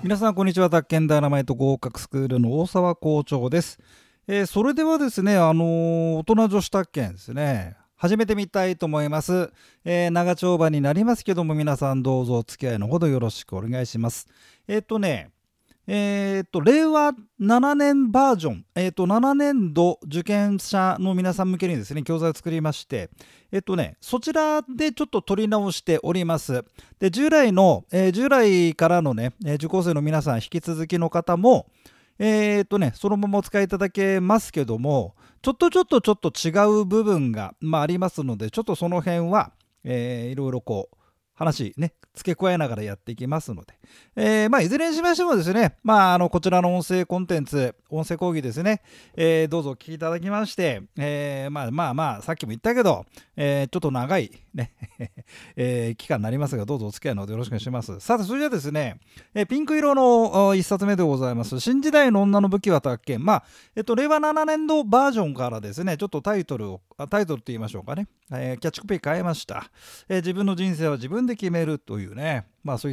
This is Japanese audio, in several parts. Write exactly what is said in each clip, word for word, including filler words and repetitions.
皆さんこんにちは。宅建ダイナマイト合格スクールの大沢校長です。えーそれではですね、あのー大人女子宅建ですね、始めてみたいと思います。えー長丁場になりますけども、皆さんどうぞお付き合いのほどよろしくお願いします。えっ、とねえー、と令和ななねんバージョン、えー、とななねん度受験者の皆さん向けにですね、教材を作りまして、えっ、とね、そちらでちょっと取り直しております。で、従来の、えー従来からのね、えー受講生の皆さん、引き続きの方も、えー、とね、そのままお使いいただけますけども、ちょっとちょっとちょっと違う部分が、まあ、ありますので、ちょっとその辺は、えーいろいろこう、話ね、付け加えながらやっていきますので、えーまあ、いずれにしましてもですね、まあ、あのこちらの音声コンテンツ、音声講義ですね、えーどうぞお聞きいただきまして、えーまあまあまあ、さっきも言ったけど、えーちょっと長い、ねえー期間になりますが、どうぞお付き合いのほどよろしくお願いします。さて、それではですね、えーピンク色のいっさつめでございます、新時代の女の武器は宅建。まあ、えっと、令和ななねん度バージョンからですね、ちょっとタイトルを、あタイトルと言いましょうかね、えーキャッチコピー変えました。えー自分の人生は自分で決めるというね、まあそういった、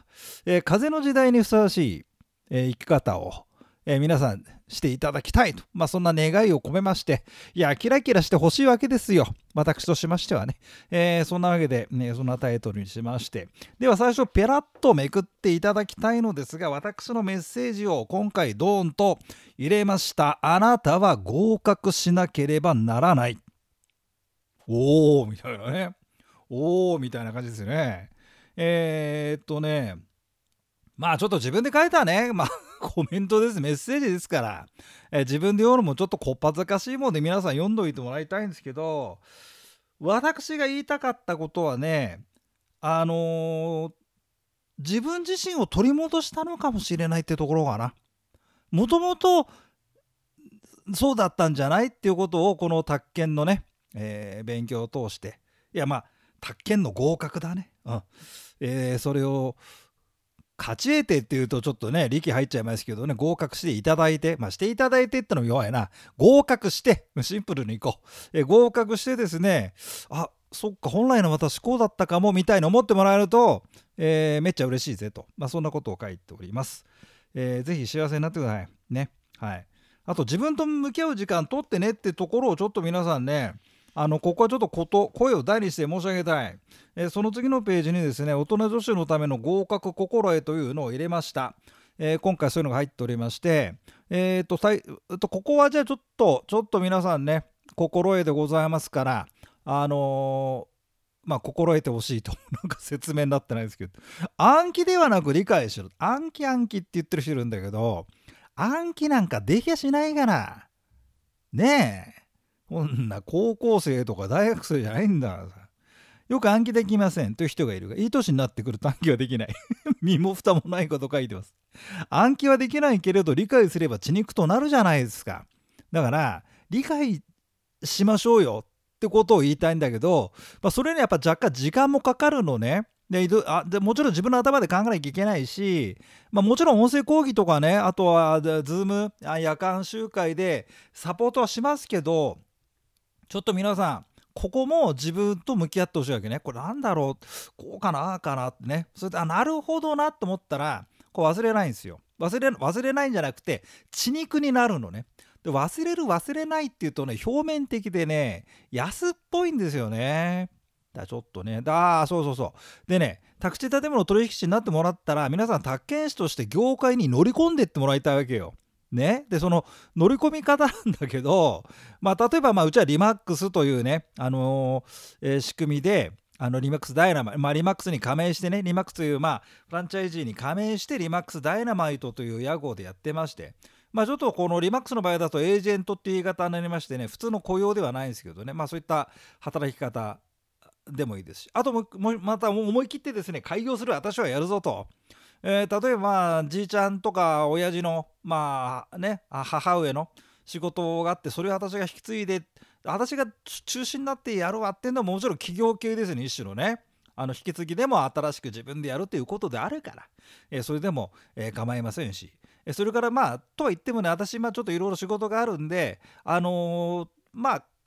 えー風の時代にふさわしい、えー生き方を、えー皆さんしていただきたいと、まあそんな願いを込めまして、いや、キラキラしてほしいわけですよ。私としましてはね。えーそんなわけで、ね、そんなタイトルにしまして。では最初、ペラッとめくっていただきたいのですが、私のメッセージを今回ドーンと入れました。あなたは合格しなければならない。おーみたいなね。おーみたいな感じですよね。えー、っとね、まあちょっと自分で書いたね、まあコメントです、メッセージですから、えー自分で読むのもちょっとこっぱずかしいもんで皆さん読んどいてもらいたいんですけど、私が言いたかったことはね、あのー自分自身を取り戻したのかもしれないってところかな。もともとそうだったんじゃないっていうことをこの宅建のね、えー勉強を通して、いやまあ宅建の合格だね、うんえーそれを勝ち得てっていうとちょっとね力入っちゃいますけどね、合格していただいて、まあしていただいてってのも弱いな、合格してシンプルにいこう、えー合格してですね、あそっか本来の私こうだったかもみたいに思ってもらえると、えーめっちゃ嬉しいぜと、まあそんなことを書いております。えーぜひ幸せになってくださいね。はい。あと自分と向き合う時間取ってねってところをちょっと皆さんね、あのここはちょっとこと声を大にして申し上げたい。えーその次のページにですね、大人女子のための合格心得というのを入れました。えー今回そういうのが入っておりまして、えーとさいえっとここはじゃあちょっとちょっと皆さんね、心得でございますから、あのーまあ心得てほしいとなんか説明になってないですけど、暗記ではなく理解しろ、暗記暗記って言ってる人いるんだけど、暗記なんかできやしないかな。ねえ。こんな高校生とか大学生じゃないんだからさ。よく暗記できませんという人がいるが、いい年になってくると暗記はできない。身も蓋もないこと書いてます。暗記はできないけれど理解すれば血肉となるじゃないですか。だから理解しましょうよってことを言いたいんだけど、まあ、それにやっぱ若干時間もかかるのね。であでもちろん自分の頭で考えなきゃいけないし、まあ、もちろん音声講義とかね、あとはズーム夜間集会でサポートはしますけど、ちょっと皆さんここも自分と向き合ってほしいわけね。これなんだろう、こうかなああかなってね。それであなるほどなと思ったらこう忘れないんですよ。忘れ忘れないんじゃなくて血肉になるのね。で忘れる忘れないっていうとね、表面的でね安っぽいんですよね。だちょっとねだそうそうそう。でね、宅地建物取引士になってもらったら、皆さん宅建士として業界に乗り込んでってもらいたいわけよ。ね、でその乗り込み方なんだけど、まあ、例えばまあうちはリマックスというね、あのーえー仕組みで、あのリマックスダイナマイト、まあ、リマックスに加盟してね、リマックスというまあフランチャイジーに加盟してリマックスダイナマイトという屋号でやってまして、まあ、ちょっとこのリマックスの場合だとエージェントっていう言い方になりましてね、普通の雇用ではないんですけどね、まあそういった働き方でもいいですし、あとももまた思い切ってですね、開業する私はやるぞと。えー例えばまあじいちゃんとか親父のまあねあ母上の仕事があって、それを私が引き継いで私が中心になってやるわっていうのはもちろん企業系ですね、一種のね。あの引き継ぎでも新しく自分でやるということであるから、えーそれでも、えー構いませんし、えーそれからまあとは言ってもね、私今ちょっといろいろ仕事があるんで、あのーまあ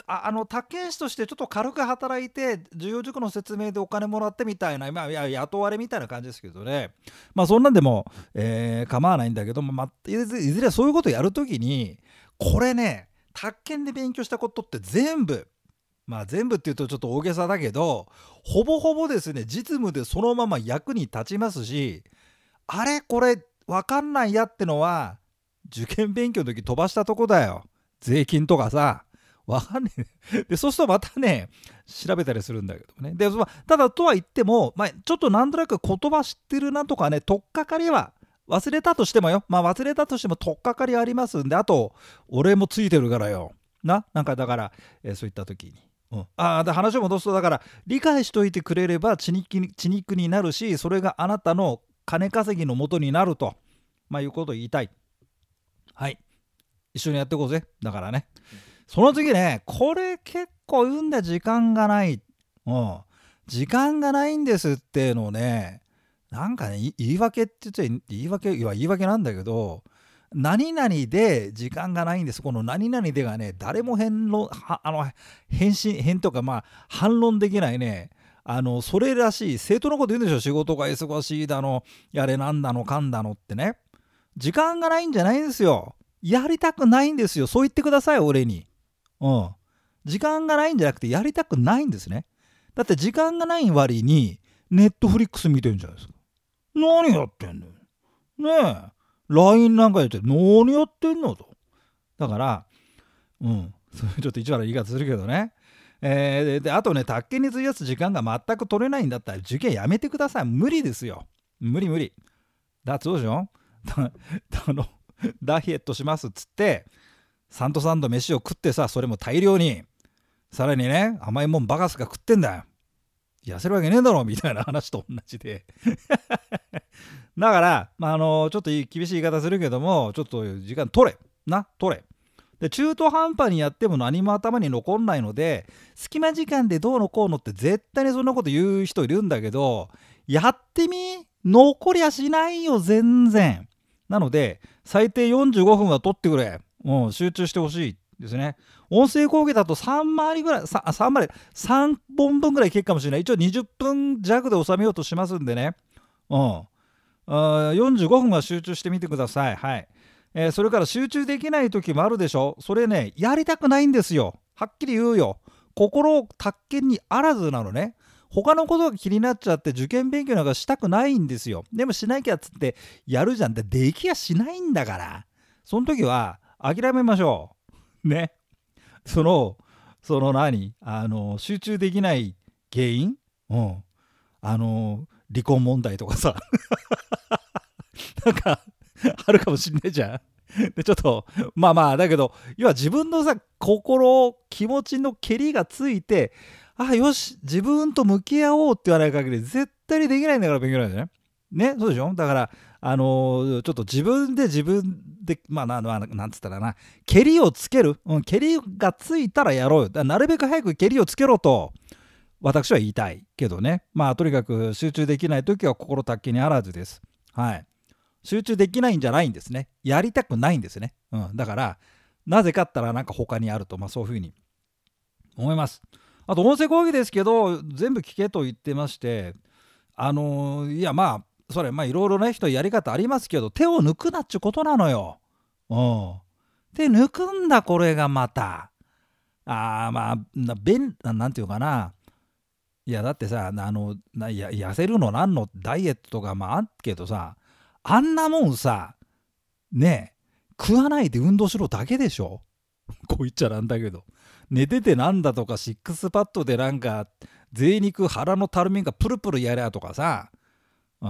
ああの宅建士としてちょっと軽く働いて重要塾の説明でお金もらってみたいな、まあ、いや雇われみたいな感じですけどね。まあそんなんでも、えー構わないんだけども、まあ、いずれいずれそういうことやるときにこれね、宅建で勉強したことって全部、まあ全部っていうとちょっと大げさだけど、ほぼほぼですね、実務でそのまま役に立ちますし、あれこれ分かんないやってのは受験勉強の時飛ばしたとこだよ。税金とかさ、分かんねえ。でそうするとまたね、調べたりするんだけどね。で、まあ、ただとは言っても、まあ、ちょっとなんとなく言葉知ってるなとかね、取っかかりは忘れたとしてもよ、まあ忘れたとしても取っかかりありますんで、あと俺もついてるからよな、なんかだから、えーそういった時に、うん、ああ、で話を戻すと、だから理解しといてくれれば血肉に血肉になるし、それがあなたの金稼ぎの元になると、まあいうことを言いたい。はい、一緒にやっていこうぜ。だからね、その次ね、これ結構言うんだよ、時間がない、うん、時間がないんですっていうのをね、なんかね、い言い訳って言っちゃい言い訳いや言い訳なんだけど、何々で時間がないんです。この何々でがね、誰も返論はあの返信返とか、まあ反論できないね、あのそれらしい正当なこと言うんでしょ。仕事が忙しいだの、やれなんだのかんだのってね。時間がないんじゃないんですよ。やりたくないんですよ。そう言ってください、俺に。うん。時間がないんじゃなくてやりたくないんですね。だって時間がない割にネットフリックス見てるんじゃないですか。何やってんのよ。ねえ。ライン なんかやって何やってんのと。だから、うん。それちょっと一番の言い方するけどね。えー、で, であとね、宅建に費やす時間が全く取れないんだったら受験やめてください。無理ですよ。無理無理。だってそうでしょ。あのダイエットしますっつってサンドサンド飯を食ってさ、それも大量に、さらにね、甘いもんバカスが食ってんだよ。痩せるわけねえだろみたいな話と同じでだから、まあ、あのちょっと厳しい言い方するけども、ちょっと時間取れな、取れ。で中途半端にやっても何も頭に残んないので、隙間時間でどうのこうのって絶対にそんなこと言う人いるんだけど、やってみ、残りゃしないよ全然。なので最低よんじゅうごふんは取ってくれ。もう集中してほしいですね。音声講義だとさん回りぐらい、さん回り、さんぼんぶんぐらいいけるかもしれない。一応にじゅっぷん弱で収めようとしますんでね。うん。あよんじゅうごふんは集中してみてください。はい。えー、それから集中できない時もあるでしょ。それね、やりたくないんですよ。はっきり言うよ。心宅建にあらずなのね。他のことが気になっちゃって受験勉強なんかしたくないんですよ。でもしなきゃっつってやるじゃん。でできやしないんだから。その時は諦めましょう。ね。その、その何あの、集中できない原因、うん。あの、離婚問題とかさ。なんか、あるかもしんないじゃん。で、ちょっと、まあまあ、だけど、要は自分のさ、心、気持ちのけりがついて、あ、よし、自分と向き合おうって言わない限り、絶対にできないんだから勉強なんだよね。ね、そうでしょ。だから、あのー、ちょっと自分で自分で、まあ、な、ななんつったらな、けりをつける、うん、けりがついたらやろうよ。だなるべく早くけりをつけろと、私は言いたいけどね。まあ、とにかく集中できないときは心たっきにあらずです。はい。集中できないんじゃないんですね。やりたくないんですね。うん。だから、なぜかったらなんか他にあると、まあそういうふうに思います。あと、音声講義ですけど、全部聞けと言ってまして、あのー、いやまあ、それ、まあいろいろね、人やり方ありますけど、手を抜くなっちゅうことなのよ。うん。手抜くんだ、これがまた。ああ、まあ、な、べん、なんていうかな。いや、だってさ、あの、なや痩せるのなんのダイエットとかまああっけどさ、あんなもんさ、ねえ、食わないで運動しろだけでしょ。こう言っちゃなんだけど。寝ててなんだとか、シックスパッドでなんか、贅肉腹のたるみがプルプルやりゃとかさ、うん、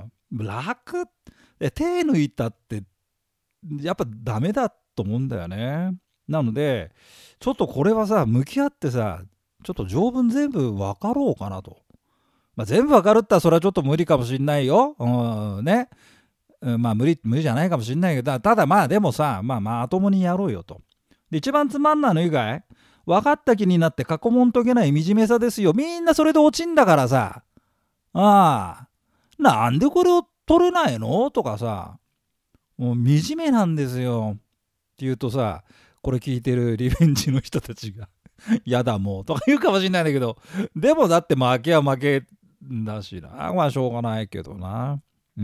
楽手抜いたってやっぱダメだと思うんだよね。なのでちょっとこれはさ、向き合ってさ、ちょっと条文全部分かろうかなと。まあ、全部分かるったらそれはちょっと無理かもしんないよ。うんね。うん、まあ無理無理じゃないかもしんないけど、ただまあでもさ、まあまともにやろうよと。で一番つまんないの以外、分かった気になって過去問解けない惨めさですよ。みんなそれで落ちんだからさ。ああ。なんでこれを取れないのとかさ、もう惨めなんですよって言うとさ、これ聞いてるリベンジの人たちがやだもうとか言うかもしれないんだけど、でもだって負けは負けだしな。まあしょうがないけどな。うん。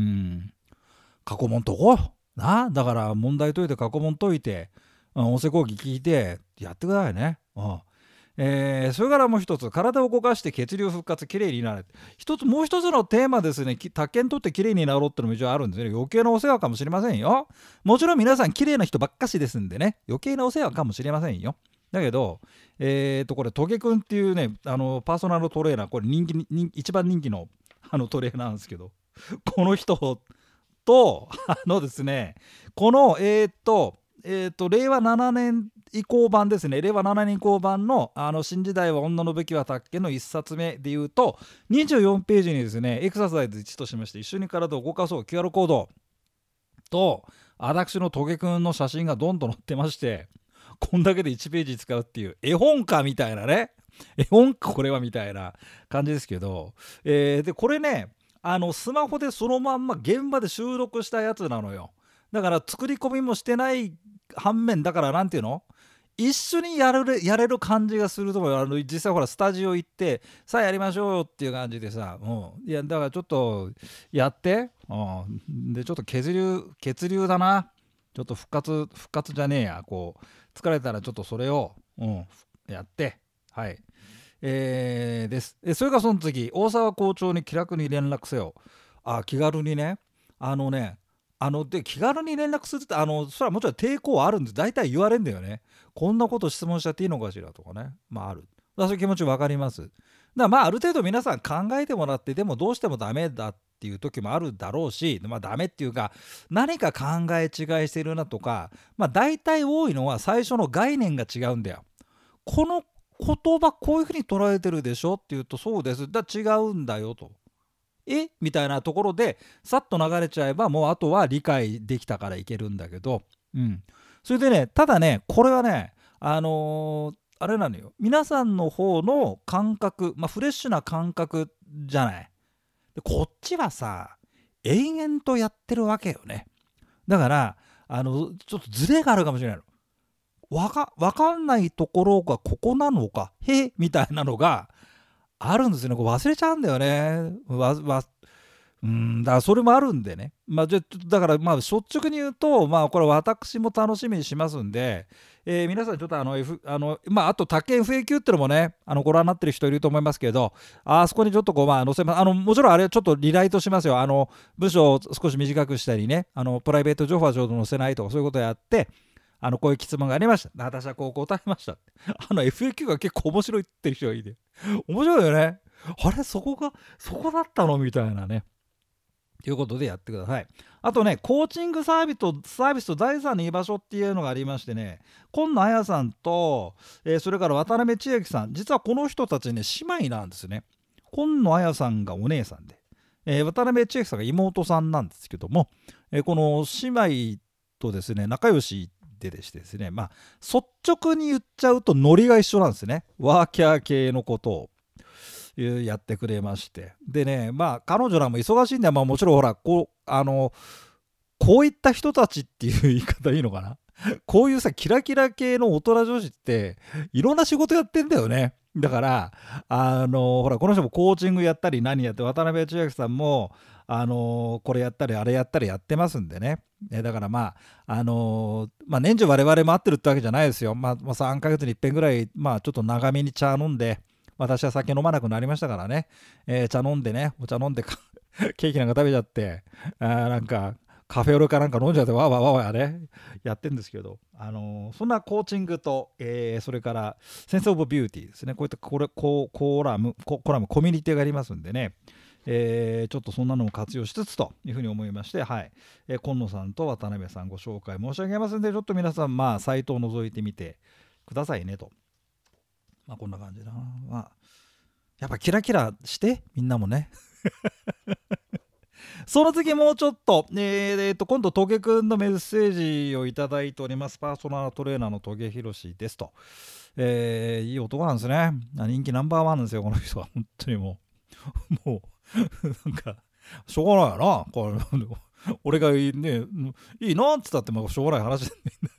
過去問解こう。な。だから問題解いて過去問解いて、うん、音声講義聞いてやってくださいね。うん。えー、それからもう一つ、体を動かして血流復活きれいになる。一つもう一つのテーマですね、宅建取ってきれいになろうってのも一応あるんですね。余計なお世話かもしれませんよ。もちろん皆さんきれいな人ばっかしですんでね、余計なお世話かもしれませんよ。だけど、えーとこれトゲくんっていうね、あのパーソナルトレーナー、これ人気人一番人気のあのトレーナーなんですけど、この人とあのですね、このえーとえーと令和ななねん以降版ですね、令和ななねん以降版のあの新時代は女の武器は宅建のいっさつめでいうと、にじゅうよんページにですね、エクササイズいちとしまして、一緒に体を動かそう キューアール コードと私のトゲくんの写真がどんどん載ってまして、こんだけでいちページ使うっていう絵本かみたいなね、絵本かこれはみたいな感じですけど、えー、でこれね、あのスマホでそのまんま現場で収録したやつなのよ。だから作り込みもしてない反面、だからなんていうの、一緒にやれるやれる感じがすると思うよ。あの実際ほらスタジオ行ってさあやりましょうよっていう感じでさ、うん、いやだからちょっとやって、うん、でちょっと血流血流だな、ちょっと復活復活じゃねえや、こう疲れたらちょっとそれを、うん、やって、はい、えー、です。それからその次、大沢校長に気楽に連絡せよ。あ、気軽にね、あのね、あので気軽に連絡するって、あのそれはもちろん抵抗はあるんです。大体言われるんだよね。こんなこと質問しちゃっていいのかしらとかね、まあある。だからそういう気持ち分かります。だからまあある程度皆さん考えてもらって、でもどうしてもダメだっていう時もあるだろうし、まあダメっていうか何か考え違いしてるなとか、まあ大体多いのは最初の概念が違うんだよ。この言葉こういうふうに捉えてるでしょって言うと、そうです、だ違うんだよと、えみたいなところでさっと流れちゃえば、もうあとは理解できたからいけるんだけど、うん、それでね、ただね、これはね、あのー、あれなのよ、皆さんの方の感覚、まあ、フレッシュな感覚じゃない。でこっちはさ、延々とやってるわけよね。だからあのちょっとズレがあるかもしれないの。わかわかんないところがここなのか、へみたいなのがあるんですよね。こう忘れちゃうんだよね。わわうんだからそれもあるんでね。まあ、じゃだからまあ率直に言うと、まあこれ私も楽しみにしますんで、えー皆さんちょっとあの、F、あのまああと宅建 エフエーキュー ってのもね、あのご覧になってる人いると思いますけど、あそこにちょっとこうまあ載せます。あのもちろんあれちょっとリライトしますよ。あの文章を少し短くしたりね、あのプライベート情報はちょっと載せないとかそういうことをやって、あのこういう質問がありました。私はこう答えました。あの エフエーキュー が結構面白いってる人がいて、面白いよね。あれそこがそこだったのみたいなね。ということでやってください。あとね、コーチングサービスとサービスと第三の居場所っていうのがありましてね、今野彩さんと、えーそれから渡辺千秋さん、実はこの人たちね、姉妹なんですね。今野彩さんがお姉さんで、えー渡辺千秋さんが妹さんなんですけども、えーこの姉妹とですね、仲良しででしてですね、まあ、率直に言っちゃうとノリが一緒なんですね。ワーキャー系のことをやってくれまして、でね、まあ彼女らも忙しいんで、まあ、もちろんほらこうあのこういった人たちっていう言い方いいのかな、こういうさキラキラ系の大人女子っていろんな仕事やってんだよね。だからあのほらこの人もコーチングやったり何やって、渡辺千秋さんもあのこれやったりあれやったりやってますんでね。だからまああのまあ年中我々待ってるってわけじゃないですよ。まあ、まあ、さんかげつにいっぺんぐらい、まあちょっと長めに茶飲んで、私は酒飲まなくなりましたからね、えー茶飲んでね、お茶飲んでケーキなんか食べちゃって、あーなんかカフェオレかなんか飲んじゃってわーわーわーわーねやってんですけど、あのーそんなコーチングと、えーそれからセンスオブビューティーですね、こういったコレココラムココラムコミュニティがありますんでね、えーちょっとそんなのも活用しつつというふうに思いまして、はい、えー今野さんと渡辺さんご紹介申し上げますんで、ちょっと皆さんまあサイトを覗いてみてくださいねと。まあこんな感じだな。まあやっぱキラキラしてみんなもね。その次もうちょっと、えーえーと今度トゲくんのメッセージをいただいております。パーソナルトレーナーのトゲヒロシですと、えーいい男なんですね。人気ナンバーワンなんですよこの人は。本当にもうもうなんかしょうがないよなこれ。俺がいいねいいなっつったってまあしょうがない話で、ね、なんか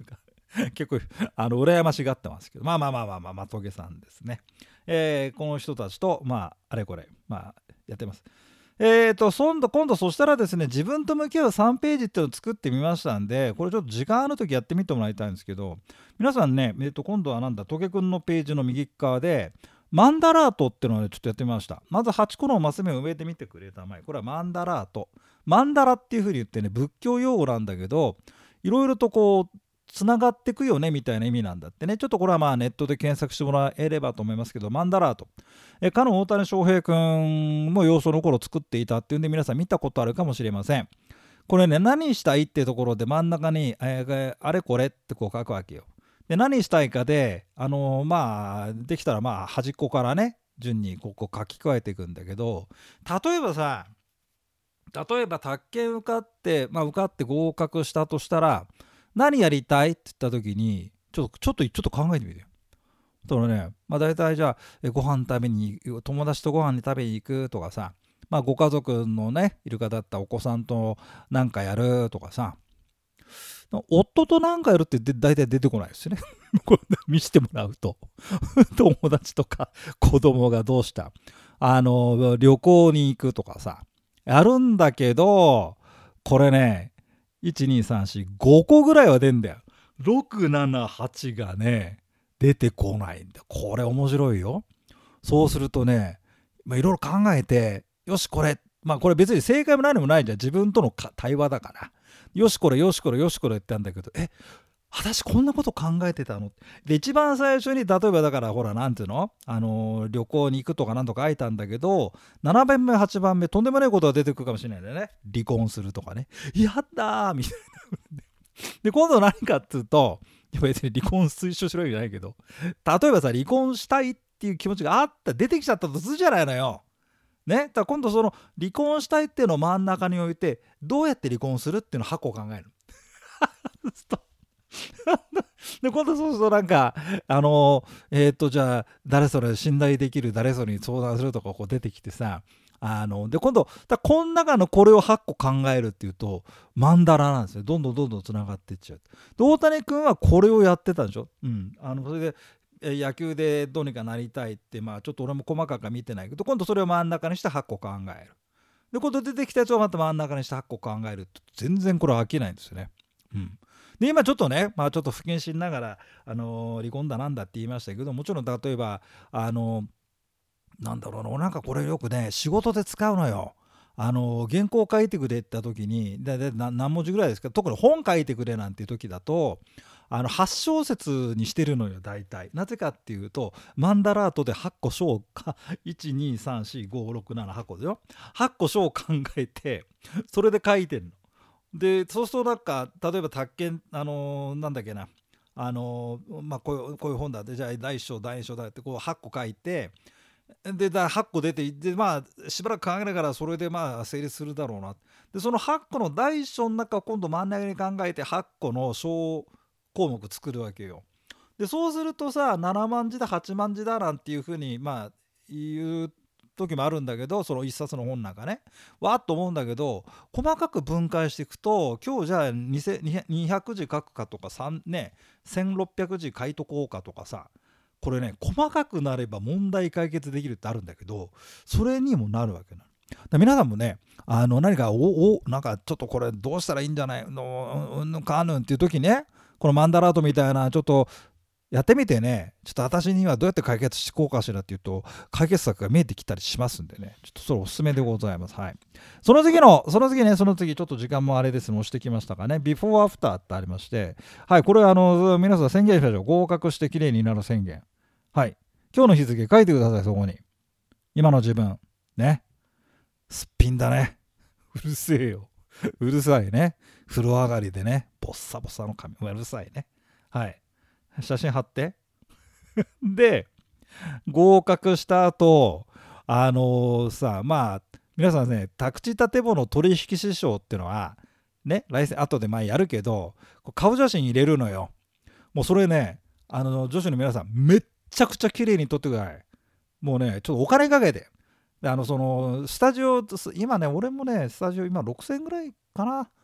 結構あの羨ましがってますけど、まあまあまあまあまあまとげさんですね。えーこの人たちとまああれこれまあやってます。えーと今度今度そしたらですね、自分と向き合うさんページっていうのを作ってみましたんで、これちょっと時間ある時やってみてもらいたいんですけど、皆さんね、えー、と今度はなんだ、とげくんのページの右側でマンダラートっていうのを、ね、ちょっとやってみました。まずはちこのマス目を埋めてみてくれたまえ。これはマンダラート。マンダラっていうふうに言ってね、仏教用語なんだけど、いろいろとこうつながってくよねみたいな意味なんだってね。ちょっとこれはまあネットで検索してもらえればと思いますけど、マンダラート。えかの大谷翔平くんも幼少の頃作っていたっていうんで、皆さん見たことあるかもしれません。これね、何したいってところで真ん中に、えーあれこれってこう書くわけよ。で、何したいかで、あのーまあ、できたらまあ端っこからね、順にここ書き加えていくんだけど、例えばさ、例えば宅建受かって、まあ、受かって合格したとしたら、何やりたいって言った時に、ちょっと、ちょっと、ちょっと考えてみてよ。だからね、まあ大体じゃあ、えご飯食べに行く、友達とご飯に食べに行くとかさ、まあご家族のね、いる方だったらお子さんとなんかやるとかさ、夫となんかやるって大体出てこないですよね。これ見せてもらうと。友達とか子供がどうした。あの、旅行に行くとかさ、やるんだけど、これね、いち、に、さん、よん、ごこぐらいは出んだよ。ろく、なな、はちがね、出てこないんだ。これ面白いよ。そうするとね、まあ、いろいろ考えて、よしこれ、まあこれ別に正解も何もないじゃん。自分との対話だから。よしこれ、よしこれ、よしこれって言ったんだけど、え、私こんなこと考えてたので、一番最初に、例えばだからほら、なんていうのあのー、旅行に行くとかなんとか書いたんだけど、ななばんめ、はちばんめ、とんでもないことが出てくるかもしれないんだよね。離婚するとかね。やったーみたいな。で、今度何かっていうと、別に離婚推奨しろわけじゃないけど、例えばさ、離婚したいっていう気持ちがあった、出てきちゃったとするじゃないのよ。ね、だから今度その離婚したいっていうのを真ん中に置いて、どうやって離婚するっていうのを箱を考える。で今度そうするとなんかあのえっ、ー、とじゃあ誰それ信頼できる誰それに相談するとかこう出てきてさ、あので今度だこの中のこれをはっこ考えるっていうとマンダラなんですよ。どんどんどんどんつながっていっちゃう。で大谷君はこれをやってたでしょ。うん、あのそれで野球でどうにかなりたいって、まあちょっと俺も細かく見てないけど、今度それを真ん中にしてはっこ考える。で今度出てきたやつをまた真ん中にしてはっこ考えると全然これ飽きないんですよね。うん、で今ちょっとね、まあ、ちょっと不謹慎ながら、あのー離婚だなんだって言いましたけど、もちろん例えばあのーなんだろうな、なんかこれよくね仕事で使うのよ。あのー原稿書いてくれって言った時にだだ何文字ぐらいですか、特に本書いてくれなんていう時だとあのはち小節にしてるのよ大体。なぜかっていうとマンダラートではっこ章かいちにさんしごろくななはこでよ、はっこ章を考えてそれで書いてんの。でそうするとなんか例えば宅建あのーなんだっけなあのーまあこういうこういう本だってじゃあだいいっ章だいに章だってこうはっこ書いて、でだはっこ出てでまあしばらく考えながらそれでまあ成立するだろうな。でそのはっこのだいいっ章の中を今度真ん中に考えてはっこの小項目作るわけよ。でそうするとさななまん字だはちまん字だなんていうふうにまあ言う時もあるんだけど、その一冊の本なんかねわーっと思うんだけど、細かく分解していくと今日じゃあにせんにひゃく字書くかとか3ねせんろっぴゃく字書いとこうかとかさ、これね細かくなれば問題解決できるってあるんだけど、それにもなるわけなの。だ皆さんもねあの何かおおなんかちょっとこれどうしたらいいんじゃないのうんぬんかんぬんっていう時ね、このマンダラートみたいなちょっとやってみてね、ちょっと私にはどうやって解決していこうかしらっていうと解決策が見えてきたりしますんでね、ちょっとそれおすすめでございます。はい。その次のその次ねその次ちょっと時間もあれですね押してきましたかね。ビフォーアフターってありまして、はい、これはあの皆さん宣言しましょう。合格して綺麗になる宣言。はい。今日の日付書いてください。そこに今の自分ね、すっぴんだね。うるせえよ。うるさいね。風呂上がりでねボッサボサの髪うるさいね。はい。写真貼ってで合格した後あのー、さまあ皆さんね宅地建物取引士証っていうのはね来世後で前やるけど顔写真入れるのよ。もうそれねあの女子の皆さんめっちゃくちゃ綺麗に撮ってください。もうねちょっとお金かけてあのそのスタジオ今ね俺もねスタジオ今ろくせんえんぐらいかな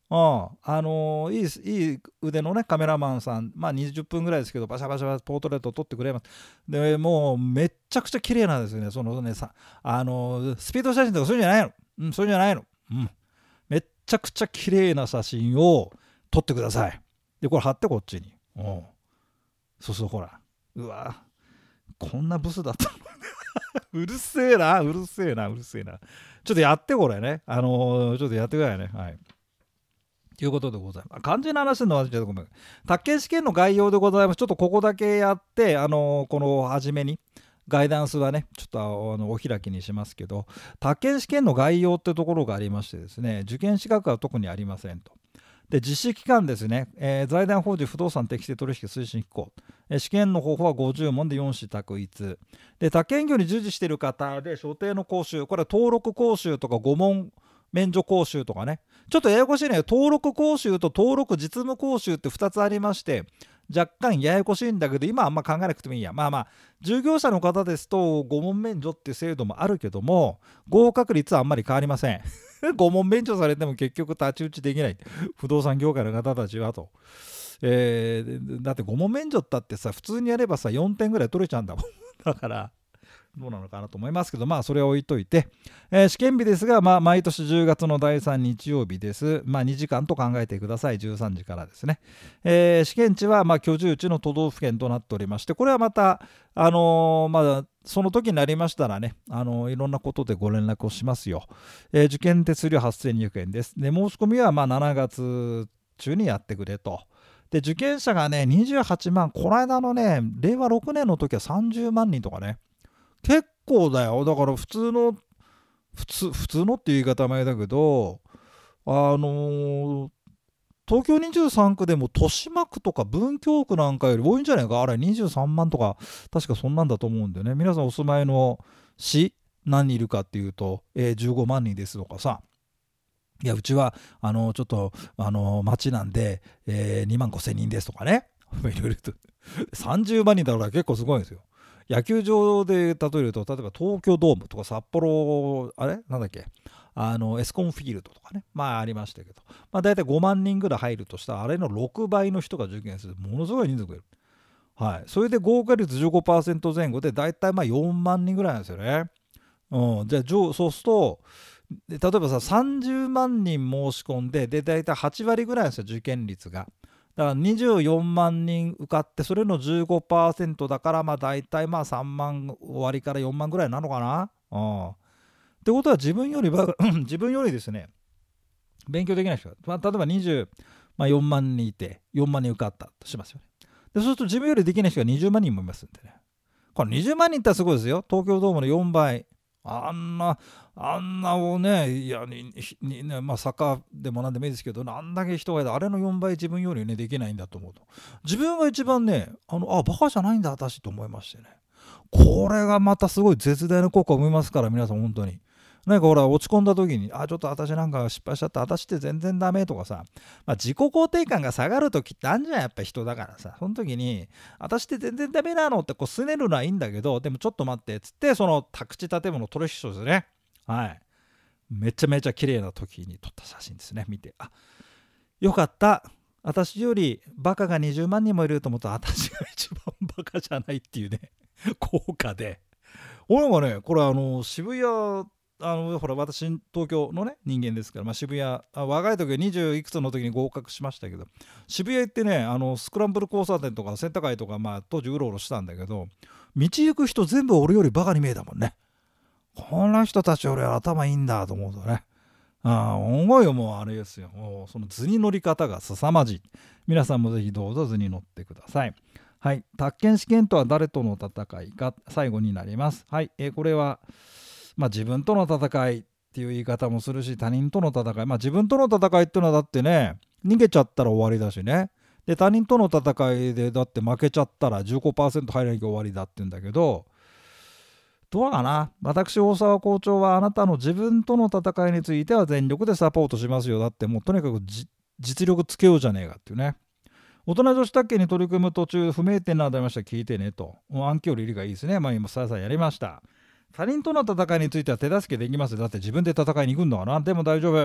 ああのーいいすいい腕のねカメラマンさん、まあにじゅっぷんぐらいですけどバシャバシャポートレート撮ってくれます。でもうめっちゃくちゃ綺麗なんですよね。そのねさあのースピード写真とかそういうんじゃないの。うん、そういうんじゃないの。うん、めっちゃくちゃ綺麗な写真を撮ってください。でこれ貼ってこっちに。うん、そうそうほら。うわこんなブスだったのうるせえなうるせえなうるせえな。ちょっとやってこれね。あのーちょっとやってくださいね。はい。ということでございます。漢字の話の話でごめん。宅建試験の概要でございます。ちょっとここだけやって、あのーこの初めに、ガイダンスはね、ちょっとあのお開きにしますけど、宅建試験の概要ってところがありましてですね、受験資格は特にありませんと。で、実施期間ですね、えー財団法人不動産適正取引推進機構、えー試験の方法はごじゅう問でよん試択一。で、他県業に従事している方で所定の講習、これは登録講習とかご問免除講習とかね、ちょっとややこしいね、登録講習と登録実務講習ってふたつありまして、若干ややこしいんだけど、今はあんま考えなくてもいいや。まあまあ、従業者の方ですとご問免除っていう制度もあるけども、合格率はあんまり変わりません。ご問免除されても結局太刀打ちできない。不動産業界の方たちはと。えーだってご問免除ったってさ、普通にやればさ、よんてんぐらい取れちゃうんだもん。だから、どうなのかなと思いますけど、まあそれは置いといて、えー試験日ですが、まあ、毎年じゅうがつのだいさん日曜日です。まあにじかんと考えてください。じゅうさんじからですね。えー試験地はまあ居住地の都道府県となっておりまして、これはまた、あのーまあその時になりましたらね、あのーいろんなことでご連絡をしますよ。えー受験手数料はっせんにひゃくえんです。で、申し込みはまあしちがつ中にやってくれと。で、受験者がね、にじゅうはちまん、この間のね、れいわろくねんの時はさんじゅうまんにんとかね、結構だよ。だから普通の、普通、普通のっていう言い方前だけど、あのー東京にじゅうさん区でも豊島区とか文京区なんかより多いんじゃないか。あれにじゅうさんまんとか、確かそんなんだと思うんだよね。皆さんお住まいの市、何人いるかっていうと、えーじゅうごまんにんですとかさ。いや、うちは、あの、ちょっと、あの、町なんで、えーにまんごせんにんですとかね。いろいろと。さんじゅうまんにんだから結構すごいんですよ。野球場で例えると、例えば東京ドームとか札幌、あれなんだっけあの、エスコンフィールドとかね。まあありましたけど。まあ大体ごまんにんぐらい入るとしたら、あれのろくばいの人が受験する。ものすごい人数がいる。はい。それで合格率じゅうごパーセント前後で、大体まあよんまんにんぐらいなんですよね。うん。じゃあ、そうすると、で例えばささんじゅうまんにん申し込んでで大体はちわりぐらいなんですよ受験率が。だからにじゅうよんまんにん受かってそれの じゅうごパーセント だからまあ大体まあさんまん終わりからよんまんぐらいなのかな。うん。ってことは自分よりは自分よりですね勉強できない人が、まあ、例えばにじゅうよんまんにんいてよんまんにん受かったとしますよね。でそうすると自分よりできない人がにじゅうまんにんもいますんでね。これにじゅうまんにんってすごいですよ。東京ドームのよんばい。あんな、あんなをね、いや、ににね、まあ、サッカーでもなんでもいいですけど、あんだけ人がいて、あれのよんばい自分よりね、できないんだと思うと。自分が一番ね、あの、あ、バカじゃないんだ、私と思いましてね。これがまたすごい絶大な効果を生みますから、皆さん、本当に。なんかほら、落ち込んだ時に、あ、ちょっと私なんか失敗しちゃった、私って全然ダメとかさ、まあ、自己肯定感が下がる時ってあんじゃん、やっぱ人だからさ、その時に、私って全然ダメなのってこう拗ねるのはいいんだけど、でもちょっと待ってっつって、その宅地建物取引所ですね。はい。めちゃめちゃ綺麗な時に撮った写真ですね。見て、あ、よかった。私よりバカがにじゅうまんにんもいると思ったら、私が一番バカじゃないっていうね、効果で。俺がね、これあの、渋谷、あの、ほら、私、東京のね、人間ですから、まあ、渋谷、あ若い時はにじゅういくつの時に合格しましたけど、渋谷行ってね、あの、スクランブル交差点とか、センター街とか、まあ、当時うろうろしたんだけど、道行く人全部俺よりバカに見えたもんね。この人たち俺頭いいんだと思うとね。ああ、思いよ、もうあれですよ。もうその図に乗り方が凄まじい。皆さんもぜひどうぞ図に乗ってください。はい。宅建試験とは誰との戦いが最後になります。はい。えーこれは、まあ自分との戦いっていう言い方もするし、他人との戦い。まあ自分との戦いっていうのはだってね、逃げちゃったら終わりだしね。で、他人との戦いでだって負けちゃったらじゅうごパーセント入らなきゃ終わりだって言うんだけど、どうかな、私、大沢校長はあなたの自分との戦いについては全力でサポートしますよ。だってもうとにかく実力つけようじゃねえかっていうね。大人女子宅建に取り組む途中、不明点などありましたら聞いてねと。暗記より理がいいですね。まあ今、さやさんやりました。他人との戦いについては手助けできますよ。だって自分で戦いに行くんだから。でも大丈夫。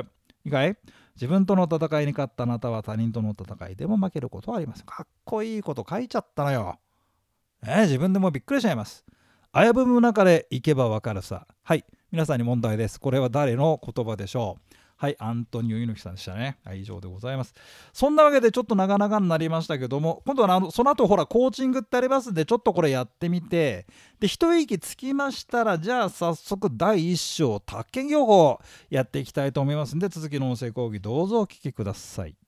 いいかい？自分との戦いに勝ったあなたは他人との戦いでも負けることはありません。かっこいいこと書いちゃったのよ。えー、自分でもびっくりしちゃいます。危ぶむ中で行けばわかるさ。はい、皆さんに問題です。これは誰の言葉でしょう？はい、アントニオ猪木さんでしたね。はい、以上でございます。そんなわけでちょっと長々になりましたけども、今度はあのその後ほらコーチングってありますんで、ちょっとこれやってみて、で一息つきましたら、じゃあ早速だいいっ章宅建業法やっていきたいと思いますんで、続きの音声講義どうぞお聞きください。